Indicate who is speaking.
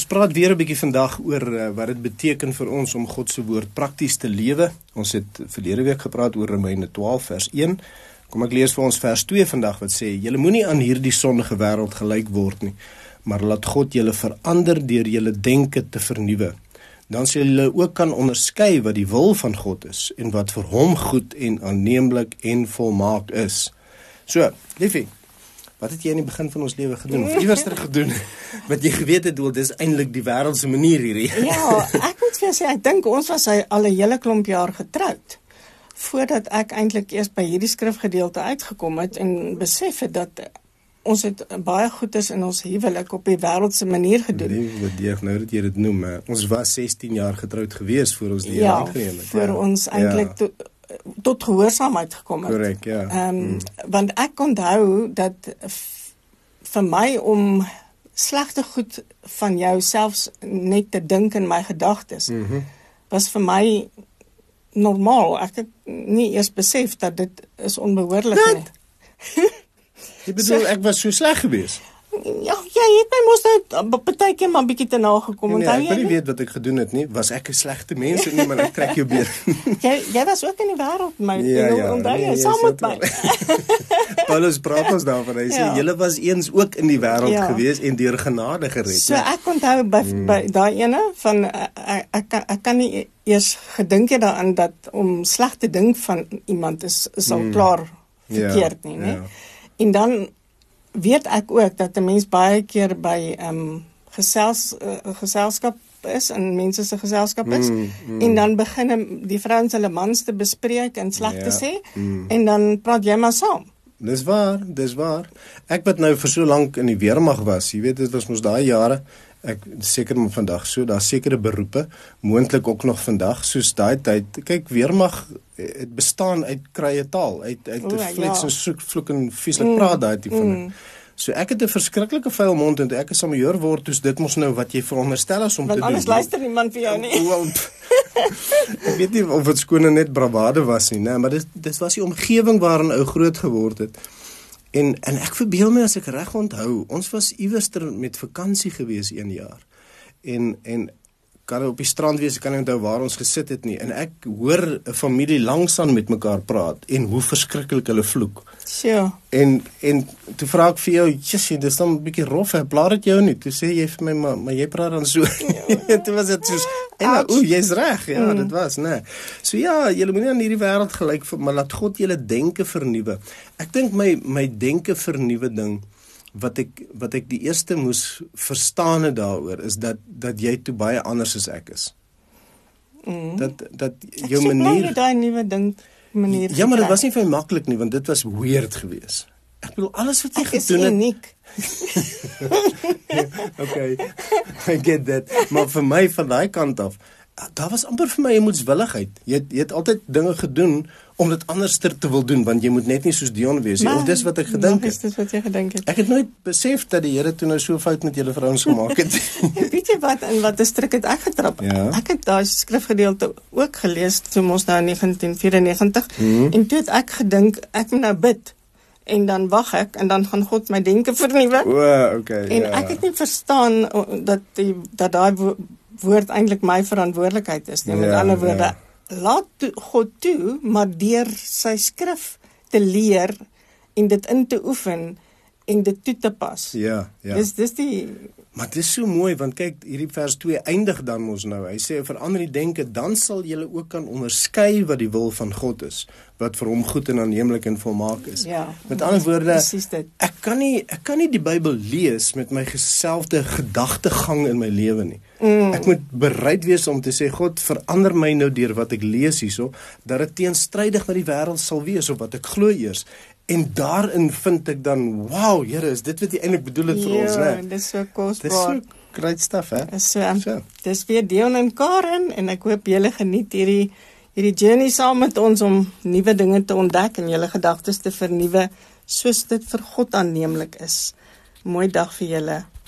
Speaker 1: praat weer 'n bietjie vandag oor wat dit beteken vir ons om God se woord prakties te lewe. Ons het verlede week gepraat oor Romeine 12 vers 1. Kom ek lees vir ons vers 2 vandag wat sê: Julle moenie aan hierdie sondige wêreld gelyk word nie, maar laat God julle verander deur julle denke te vernuwe. Dan sal julle ook kan onderskei wat die wil van God is en wat vir hom goed en aanneemlik en volmaak is. So, liefie, wat het jy in die begin van ons lewe gedoen? Of iewers terug gedoen? Wat jy geweet het, dis eintlik die wêreldse manier hierdie.
Speaker 2: Ja, ek moet vir jou sê, ek dink ons was al 'n hele klomp jaar getroud, voordat ek eintlik eers by hierdie skrifgedeelte uitgekom het en besef het dat ons het baie goeders in ons huwelik op die wêreldse manier gedoen.
Speaker 1: Nee, nou dat jy dit noem, ons was 16 jaar getroud gewees voor ons die Here aangeneem het.
Speaker 2: Voor ons eintlik tot gehoorsaamheid gekom het.
Speaker 1: Korrek, ja.
Speaker 2: Want ek onthou dat vir my om slegte goed van jou selfs net te dink in my gedagtes, was vir my normaal. Ek het nie eers besef dat dit is onbehoorlik nie.
Speaker 1: Jy bedoel, ek was so sleg geweest?
Speaker 2: Ja, jy het my mos nou partykeer maar bietjie te nagekom.
Speaker 1: Nee, ek wil nie weet wat ek gedoen het nie. Was ek 'n slegte mens nie, maar ek trek jou beer.
Speaker 2: jy was ook in die wêreld, my. Onthou jy, saam met my.
Speaker 1: Paulus praat ons daarvan. Hy sê, julle was eens ook in die wêreld gewees en deur genade gered.
Speaker 2: So ek onthou by daai ene van, ek kan nie eers gedink het daaraan dat om sleg te dink van iemand is al klaar verkeerd nie, nee? En dan weet ek ook dat 'n mens baie keer by geselskap is, en mense se geselskap is, en dan begin die vrouens hulle mans te bespreek en sleg te sê, en dan praat jy maar saam.
Speaker 1: Dis waar. Ek wat nou vir so lank in die weermag was, jy weet, dit was mos daai jare, ek seker maar vandag so, daar sekere beroepe, moontlik ook nog vandag, soos daai tyd, kyk, weermag het bestaan uit krye taal, uit flits en soek, vloek en vieslik praat daai tipe van. So ek het 'n verskriklike vuil mond, en ek is majoor word, dus dit mos nou wat jy veronderstel is om te doen.
Speaker 2: Want anders luister niemand vir jou nie.
Speaker 1: Ek weet nie of het skone net bravade was nie, maar dit was die omgewing waarin ou groot geword het. En ek verbeel my, as ek reg onthou, ons was iewerster met vakansie gewees 1 jaar. En kan op die strand wees, ek kan nie onthou waar ons gesit het nie. En ek hoor 'n familie langsaan met mekaar praat, en hoe verskriklik hulle vloek.
Speaker 2: Sure.
Speaker 1: En toe vra ek vir jou, jissie, dis dan 'n bietjie rof, plaat dit jou nie? Toe sê jy vir my, maar jy praat dan so. Toe was dit soos, jy's reg, dit was, nee. So ja, julle moenie aan hierdie wêreld gelyk, maar laat God julle denke vernuwe. Ek dink my denke vernuwe ding, wat ek die eerste moes verstaan daaroor, is dat jy toe baie anders as ek is. Dat jou manier...
Speaker 2: Ek sê daai nuwe ding manier.
Speaker 1: Ja, maar dit was nie vir my maklik nie, want dit was weird geweest. Ek bedoel, alles wat jy gedoen het...
Speaker 2: uniek.
Speaker 1: Okay, I get that. Maar vir my, van daai kant af, daar was amper vir my 'n moedswilligheid. Jy het altyd dinge gedoen om dit anderster te wil doen, want jy moet net nie soos Dion wees, of dis wat ek gedink het.
Speaker 2: Dis wat jy gedink het.
Speaker 1: Ek het nooit besef dat die Here toe nou so fout met julle vrouens gemaak het.
Speaker 2: Weet jy wat, in watter struik het ek getrap?
Speaker 1: Ja.
Speaker 2: Ek het daai skrifgedeelte ook gelees, toe ons nou in 1994, en toe het ek gedink, ek moet nou bid, en dan wag ek, en dan gaan God my denke vernuwe.
Speaker 1: Okay,
Speaker 2: en ek het nie verstaan dat daai woord eintlik my verantwoordelikheid is nie. Met ander woorde, laat God toe, maar deur sy skrif te leer en dit in te oefen en dit toe te pas.
Speaker 1: Ja.
Speaker 2: Dis die...
Speaker 1: Maar dit is so mooi, want kyk, hierdie vers 2 eindig dan ons nou. Hy sê, verander die denke, dan sal julle ook kan onderskei wat die wil van God is, wat vir hom goed en aanneemlik en volmaak is.
Speaker 2: Ja,
Speaker 1: met ander woorde,
Speaker 2: dit.
Speaker 1: Ek kan nie die Bybel lees met my geselfde gedagtegang in my lewe nie. Ek moet bereid wees om te sê, God, verander my nou deur wat ek lees hierso, dat dit teenstrydig met die wêreld sal wees, of wat ek glo eers. En daarin vind ek dan, wow, Here, is dit wat jy eintlik bedoel het vir ons, né?
Speaker 2: Dis so kosbaar.
Speaker 1: Dis so great stuff, hè?
Speaker 2: Dis weer Dion en Karen, en ek hoop julle geniet hierdie journey saam met ons om nuwe dinge te ontdek en julle gedagtes te vernuwe, soos dit vir God aanneemlik is. Mooi dag vir julle.